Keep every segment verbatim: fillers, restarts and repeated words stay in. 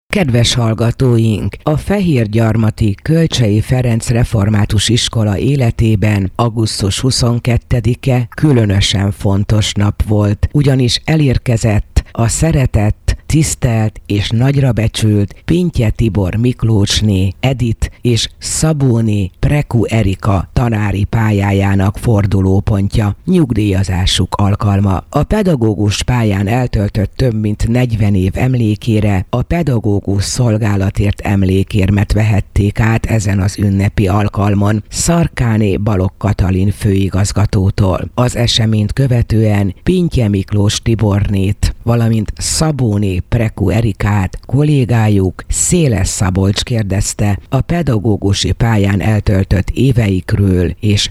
Kedves hallgatóink! A Fehérgyarmati Kölcsey Ferenc Református Iskola életében augusztus huszonkettedike különösen fontos nap volt, ugyanis elérkezett a szeretett, tisztelt és nagyra becsült Pinthye Tibor Miklócsné Edith és Szabóné Preku Erika tanári pályájának fordulópontja, nyugdíjazásuk alkalma. A pedagógus pályán eltöltött több mint negyven év emlékére a pedagógus szolgálatért emlékérmet vehették át ezen az ünnepi alkalmon Szarkáné Balogh Katalin főigazgatótól. Az eseményt követően Pinthye Miklós Tibornét, valamint Szabóné Preku Erikát kollégájuk Széles Szabolcs kérdezte a pedagógusi pályán eltöltött éveikről és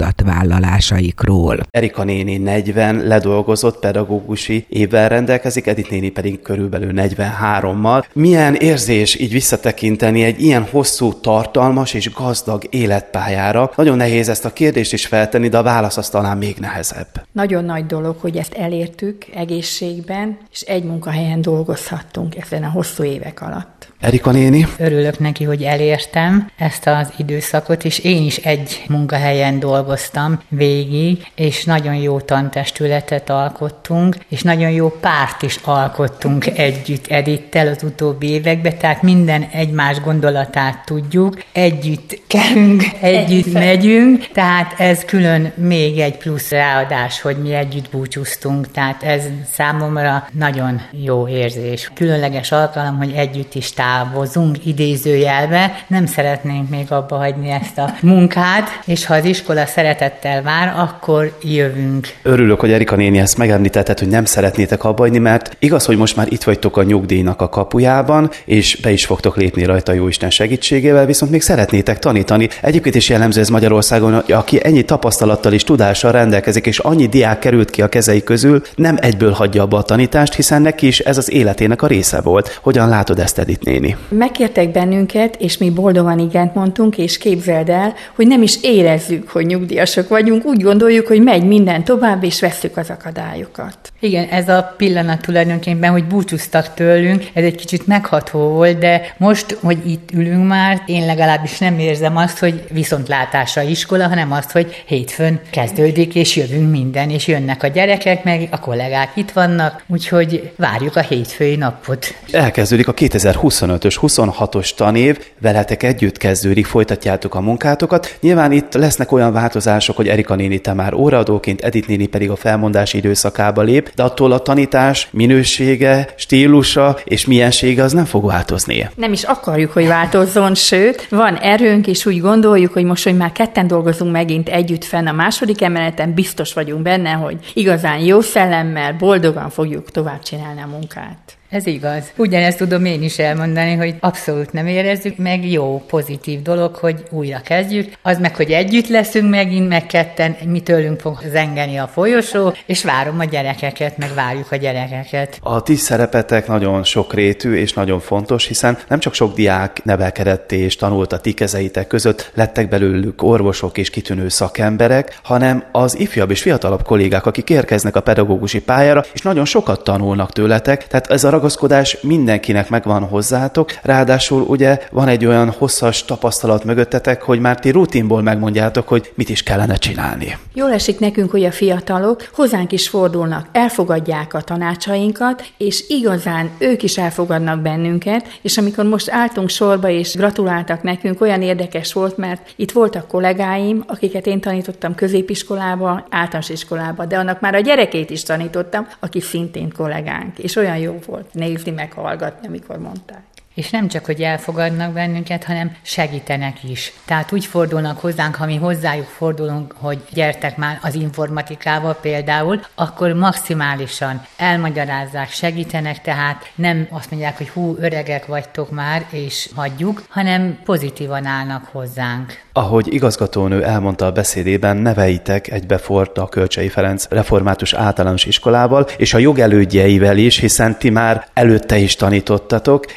feladatvállalásairól. Erika néni negyven ledolgozott pedagógusi évvel rendelkezik, Edith néni pedig körülbelül negyvenhárommal. Milyen érzés így visszatekinteni egy ilyen hosszú, tartalmas és gazdag életpályára? Nagyon nehéz ezt a kérdést is feltenni, de a válasz az talán még nehezebb. Nagyon nagy dolog, hogy ezt elértük egészségben, és egy munkahelyen dolgozhattunk ezen a hosszú évek alatt. Erika néni? Örülök neki, hogy elértem ezt az időszakot, és én is egy munkahelyen dolgoztam végig, és nagyon jó tantestületet alkottunk, és nagyon jó párt is alkottunk együtt Edittel az utóbbi években, tehát minden egymás gondolatát tudjuk, együtt kellünk, együtt Egyszer. megyünk, tehát ez külön még egy plusz ráadás, hogy mi együtt búcsúztunk, tehát ez számomra nagyon jó érzés. Különleges alkalom, hogy együtt is távozunk idézőjelbe, nem szeretnénk még abba hagyni ezt a munkát, és ha az iskola szeretettel vár, akkor jövünk. Örülök, hogy Erika néni ezt megemlítetted, hogy nem szeretnétek abba hagyni, mert igaz, hogy most már itt vagytok a nyugdíjnak a kapujában, és be is fogtok lépni rajta Jóisten segítségével, viszont még szeretnétek tanítani. Egyébként is jellemző ez Magyarországon, aki ennyi tapasztalattal és tudással rendelkezik, és annyi diák került ki a kezei közül, nem egyből hagyja abba a tanítást, hiszen neki is ez az életének a része volt. Hogyan látod ezt, Edith néni? Megkértek bennünket, és mi boldogan igent mondtunk, és képzeld el, hogy nem is érezzük, hogy nyugdíjasok vagyunk, úgy gondoljuk, hogy megy minden tovább, és vesszük az akadályokat. Igen, ez a pillanat tulajdonképpen, hogy búcsúztak tőlünk, ez egy kicsit megható volt, de most, hogy itt ülünk már, én legalábbis nem érzem azt, hogy viszontlátásra iskola, hanem azt, hogy hétfőn kezdődik, és jövünk minden, és jönnek a gyerekek, meg a kollégák itt vannak, úgyhogy várjuk a hétfői napot. Elkezdődik a kétezer-huszonötös huszonhatos tanév, veletek együtt kezdődik, folytatjátok a munkátokat. Nyilván itt lesznek olyan változások, hogy Erika néni te már óraadóként, Edith néni pedig a felmondási időszakába lép, de attól a tanítás minősége, stílusa és miensége az nem fog változni. Nem is akarjuk, hogy változzon, sőt, van erőnk, és úgy gondoljuk, hogy most, hogy már ketten dolgozunk megint együtt fenn a második emeleten, biztos vagyunk benne, hogy igazán jó szellemmel, boldogan fogjuk tovább csinálni a munkát. Ez igaz. Ugyanezt tudom én is elmondani, hogy abszolút nem érezzük meg, jó, pozitív dolog, hogy újra kezdjük. Az meg, hogy együtt leszünk megint, meg ketten, mi tőlünk fog zengeni a folyosó, és várom a gyerekeket, meg várjuk a gyerekeket. A ti szerepetek nagyon sokrétű és nagyon fontos, hiszen nem csak sok diák nevelkedett és tanult a ti kezeitek között, lettek belőlük orvosok és kitűnő szakemberek, hanem az ifjabb és fiatalabb kollégák, akik érkeznek a pedagógusi pályára, és nagyon sokat tanulnak tőletek, tehát ez a ragaszkodás mindenkinek megvan hozzátok, ráadásul ugye van egy olyan hosszas tapasztalat mögöttetek, hogy már ti rutinból megmondjátok, hogy mit is kellene csinálni. Jól esik nekünk, hogy a fiatalok hozzánk is fordulnak, elfogadják a tanácsainkat, és igazán ők is elfogadnak bennünket, és amikor most álltunk sorba és gratuláltak nekünk, olyan érdekes volt, mert itt voltak kollégáim, akiket én tanítottam középiskolába, általános iskolába, de annak már a gyerekét is tanítottam, aki szintén kollégánk, és olyan jó volt nézni, meg hallgatni, amikor mondták. És nem csak, hogy elfogadnak bennünket, hanem segítenek is. Tehát úgy fordulnak hozzánk, ha mi hozzájuk fordulunk, hogy gyertek már az informatikával például, akkor maximálisan elmagyarázzák, segítenek, tehát nem azt mondják, hogy hú, öregek vagytok már, és hagyjuk, hanem pozitívan állnak hozzánk. Ahogy igazgatónő elmondta a beszédében, neveitek egybefort a Kölcsey Ferenc Református Általános Iskolával, és a jogelődjeivel is, hiszen ti már előtte is tanítottatok, és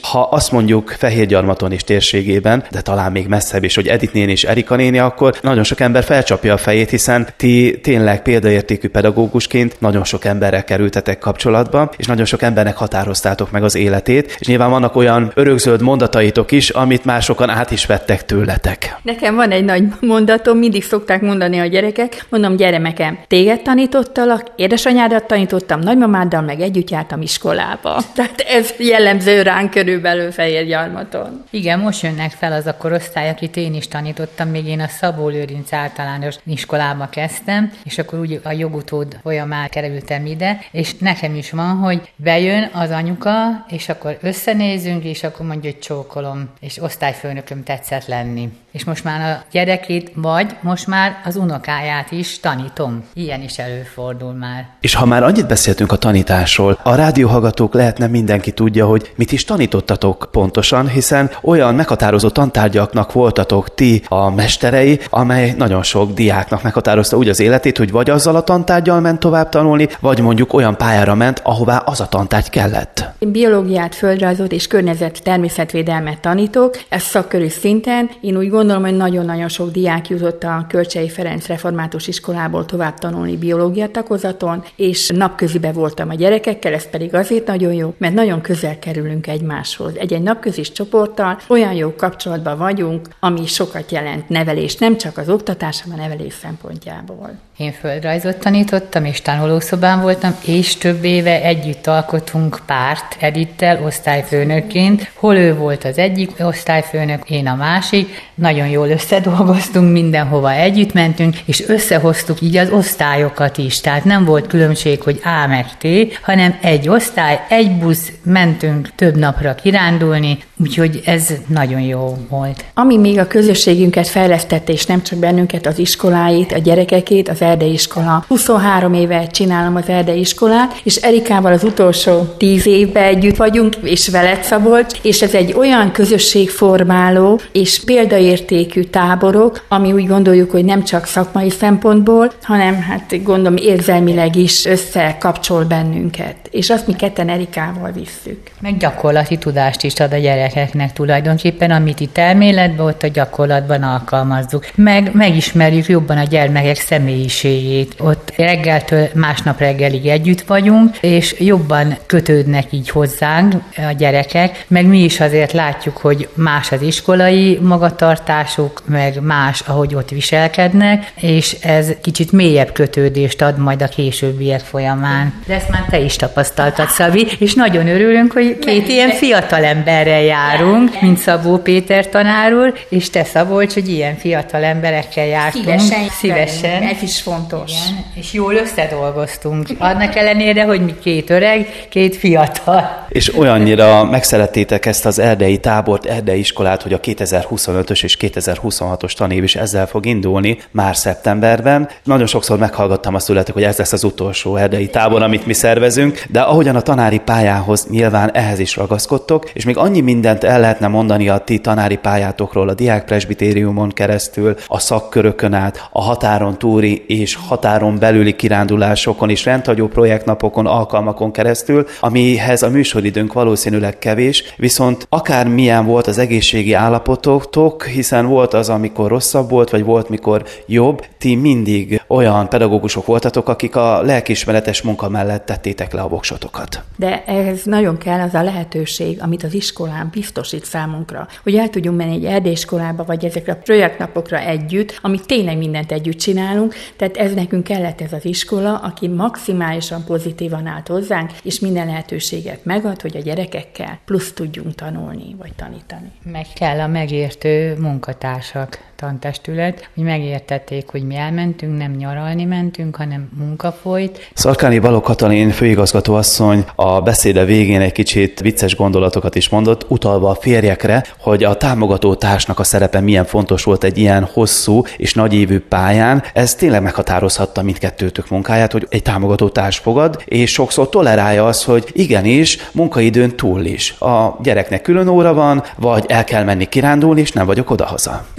ha azt mondjuk Fehérgyarmaton és térségében, de talán még messzebb is, hogy Edith néni és Erika néni, akkor nagyon sok ember felcsapja a fejét, hiszen ti tényleg példaértékű pedagógusként nagyon sok emberrel kerültetek kapcsolatba, és nagyon sok embernek határoztátok meg az életét, és nyilván vannak olyan örökzöld mondataitok is, amit már sokan át is vettek tőletek. Nekem van egy nagy mondatom, mindig szokták mondani a gyerekek, mondom, gyermekem, téged tanítottalak, édesanyádat tanítottam, nagymamáddal meg együtt jártam iskolába. Tehát ez jellemző ránk körülbelül Fehérgyarmaton. Igen, most jönnek fel az a korosztály, akit én is tanítottam, még én a Szabó-Lőrinc általános iskolába kezdtem, és akkor úgy a jogutód folyamán kerültem ide, és nekem is van, hogy bejön az anyuka, és akkor összenézünk, és akkor mondja, hogy csókolom, és osztályfőnököm tetszett lenni. És most már a gyerekét, vagy most már az unokáját is tanítom. Ilyen is előfordul már. És ha már annyit beszéltünk a tanításról, a rádióhallgatók lehet nem mindenki tudja, hogy mit is tanítottatok pontosan, hiszen olyan meghatározó tantárgyaknak voltatok ti a mesterei, amely nagyon sok diáknak meghatározta úgy az életét, hogy vagy azzal a tantárgyal ment tovább tanulni, vagy mondjuk olyan pályára ment, ahová az a tantárgy kellett. Én biológiát, földrajzot és környezet természetvédelmet tanítok, ez szakkörű szinten. Én úgy gondolom, hogy nagyon-nagyon sok diák jutott a Kölcsey Ferenc Református Iskolából tovább tanulni biológia tagozaton, és napközibe voltam a gyerekekkel, ez pedig azért nagyon jó, mert nagyon közel kerülünk egymáshoz. Egy-egy napközis csoporttal olyan jó kapcsolatban vagyunk, ami sokat jelent nevelés, nem csak az oktatás, hanem a nevelés szempontjából. Én földrajzot tanítottam, és tanulószobán voltam, és több éve együtt alkotunk párt Edittel osztályfőnökként. Hol ő volt az egyik osztályfőnök, én a másik. Nagyon jól összedolgoztunk, mindenhova együtt mentünk, és összehoztuk így az osztályokat is. Tehát nem volt különbség, hogy A meg T, hanem egy osztály, egy busz, mentünk több napra kirándulni, úgyhogy ez nagyon jó volt. Ami még a közösségünket fejlesztette, és nem csak bennünket, az iskoláit, a gyerekekét, az Erdei Iskola. huszonhárom éve csinálom az Erdei Iskolát, és Erikával az utolsó tíz évben együtt vagyunk, és veled, Szabolcs, és ez egy olyan közösségformáló és példaértékű táborok, ami úgy gondoljuk, hogy nem csak szakmai szempontból, hanem hát gondolom érzelmileg is összekapcsol bennünket. És azt mi ketten Erikával visszük. Meg gyakorlati tudást is ad a gyerekeknek tulajdonképpen, amit itt elméletben, ott a gyakorlatban alkalmazzuk. Meg megismerjük jobban a gyermekek személyiségét. Ott reggeltől másnap reggelig együtt vagyunk, és jobban kötődnek így hozzánk a gyerekek, meg mi is azért látjuk, hogy más az iskolai magatartásuk, meg más, ahogy ott viselkednek, és ez kicsit mélyebb kötődést ad majd a későbbiek folyamán. De ezt már te is tapasztaltad, Szabi, és nagyon örülünk, hogy két nem, ilyen fiatal emberrel járunk, mint Szabó Péter tanár úr, és te, Szabolcs, hogy ilyen fiatal emberekkel jártunk. Szívesen. Szívesen. Ez is fontos. Igen, és jól összedolgoztunk. Annak ellenére, hogy mi két öreg, két fiatal. És olyannyira megszerettétek ezt az erdei tábort, erdei iskolát, hogy a kétezer-huszonötös és kétezer-huszonhatos tanév is ezzel fog indulni már szeptemberben. Nagyon sokszor meghallgattam azt tőletek, hogy ez lesz az utolsó erdei tábor, amit mi szervezünk, de ahogyan a tanári pályához nyilván ehhez is ragaszkodtok, és még annyi mindent el lehetne mondani a ti tanári pályátokról, a diákpresbitériumon keresztül, a szakkörökön át, a határon túli és határon belüli kirándulásokon és rendhagyó projektnapokon, alkalmakon keresztül, amihez a műsoridőnk valószínűleg kevés, viszont akármilyen volt az egészségi állapototok, hiszen volt az, amikor rosszabb volt, vagy volt, mikor jobb, ti mindig olyan pedagógusok voltatok, akik a lelkiismeretes munka mellett tettétek le a voksotokat. De ehhez nagyon kell az a lehetőség, amit az iskolán biztosít számunkra, hogy el tudjunk menni egy erdélyiskolába, vagy ezekre a projektnapokra együtt, amit tényleg mindent együtt csinálunk, tehát ez nekünk kellett ez az iskola, aki maximálisan pozitívan állt hozzánk, és minden lehetőséget megad, hogy a gyerekekkel plusz tudjunk tanulni, vagy tanítani. Meg kell a megértő munkatársak, tantestület, hogy megértették, hogy mi elmentünk, nem nyaralni mentünk, hanem munka folyt. Szarkáni Balogh Katalin főigazgatóasszony a beszéde végén egy kicsit vicces gondolatokat is mondott, utalva a férjekre, hogy a támogató társnak a szerepe milyen fontos volt egy ilyen hosszú és nagyévű pályán. Ez tényleg meghatározhatta mindkettőtök munkáját, hogy egy támogató társ fogad, és sokszor tolerálja az, hogy igenis, munkaidőn túl is. A gyereknek külön óra van, vagy el kell menni kirándulni, és nem vagyok odahaza. Nagyon sok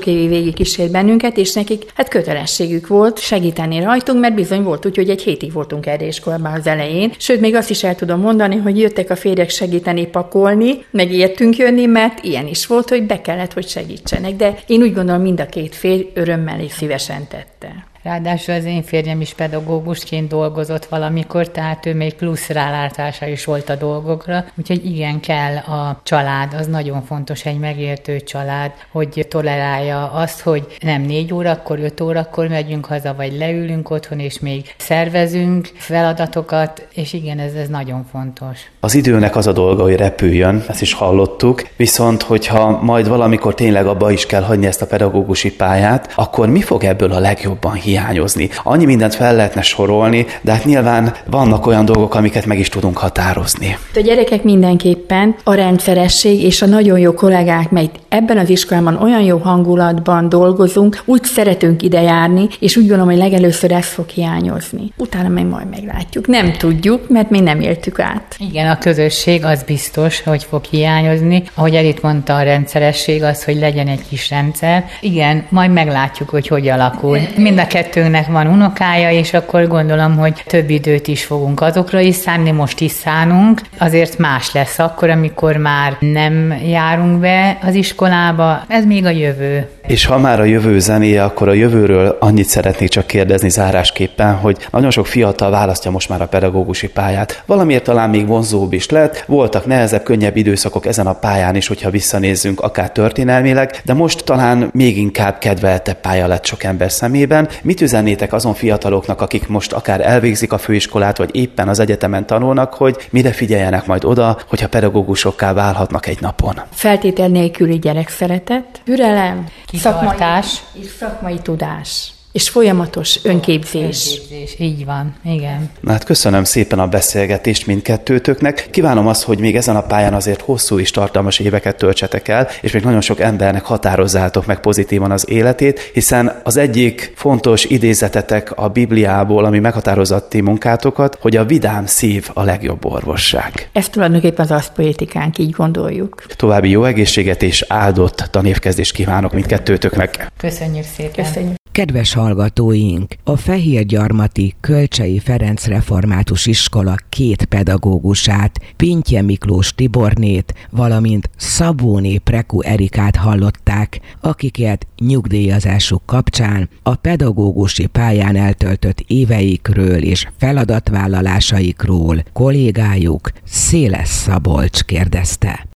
sok évig végig kísért bennünket, és nekik hát kötelességük volt segíteni rajtunk, mert bizony volt úgy, hogy egy hétig voltunk erre iskolában az elején. Sőt, még azt is el tudom mondani, hogy jöttek a férjek segíteni pakolni, meg értünk jönni, mert ilyen is volt, hogy be kellett, hogy segítsenek. De én úgy gondolom, mind a két férj örömmel és szívesen tette. Ráadásul az én férjem is pedagógusként dolgozott valamikor, tehát ő még plusz rálátása is volt a dolgokra, úgyhogy igen, kell a család, az nagyon fontos, egy megértő család, hogy tolerálja azt, hogy nem négy órakor, öt órakor megyünk haza, vagy leülünk otthon, és még szervezünk feladatokat, és igen, ez, ez nagyon fontos. Az időnek az a dolga, hogy repüljön, ezt is hallottuk, viszont hogyha majd valamikor tényleg abba is kell hagyni ezt a pedagógusi pályát, akkor mi fog ebből a legjobban hiányozni? hiányozni. Annyi mindent fel lehetne sorolni, de hát nyilván vannak olyan dolgok, amiket meg is tudunk határozni. A gyerekek mindenképpen a rendszeresség és a nagyon jó kollégák, mely ebben az iskolában olyan jó hangulatban dolgozunk, úgy szeretünk ide járni, és úgy gondolom, hogy legelőször ez fog hiányozni. Utána meg majd meglátjuk. Nem tudjuk, mert még nem éltük át. Igen, a közösség az biztos, hogy fog hiányozni. Ahogy Edith mondta, a rendszeresség az, hogy legyen egy kis rendszer. Igen, majd meglátjuk, hogy hogy alakul. Mind a kettőnknek van unokája, és akkor gondolom, hogy több időt is fogunk azokra is szánni, most is szánunk. Azért más lesz akkor, amikor már nem járunk be az iskolába. Ez még a jövő. És ha már a jövő zenéje, akkor a jövőről annyit szeretnék csak kérdezni zárásképpen, hogy nagyon sok fiatal választja most már a pedagógusi pályát. Valamiért talán még vonzóbb is lett, voltak nehezebb, könnyebb időszakok ezen a pályán is, hogyha visszanézzünk akár történelmileg, de most talán még inkább kedveltebb pálya lett sok ember szemében. Mit üzennétek azon fiataloknak, akik most akár elvégzik a főiskolát, vagy éppen az egyetemen tanulnak, hogy mire figyeljenek majd oda, hogyha pedagógusokká válhatnak egy napon? Feltétel nélküli gyerekszeretet, türelem, kitartás szakmai, és szakmai tudás. És folyamatos önképzés. önképzés. Így van, igen. Na hát köszönöm szépen a beszélgetést mindkettőtöknek. Kívánom azt, hogy még ezen a pályán azért hosszú és tartalmas éveket töltsetek el, és még nagyon sok embernek határozzátok meg pozitívan az életét, hiszen az egyik fontos idézetetek a Bibliából, ami meghatározza ti munkátokat, hogy a vidám szív a legjobb orvosság. Ez tulajdonképpen az asztpolitikánk, így gondoljuk. További jó egészséget és áldott tanévkezdést kívánok mindkettőtöknek. Köszönjük szépen. Köszönjük. Kedves hallgatóink, a Fehérgyarmati Kölcsei Ferenc Református Iskola két pedagógusát, Pintje Miklós Tibornét, valamint Szabóné Preku Erikát hallották, akiket nyugdíjazásuk kapcsán a pedagógusi pályán eltöltött éveikről és feladatvállalásainkról kollégájuk Széles Szabolcs kérdezte.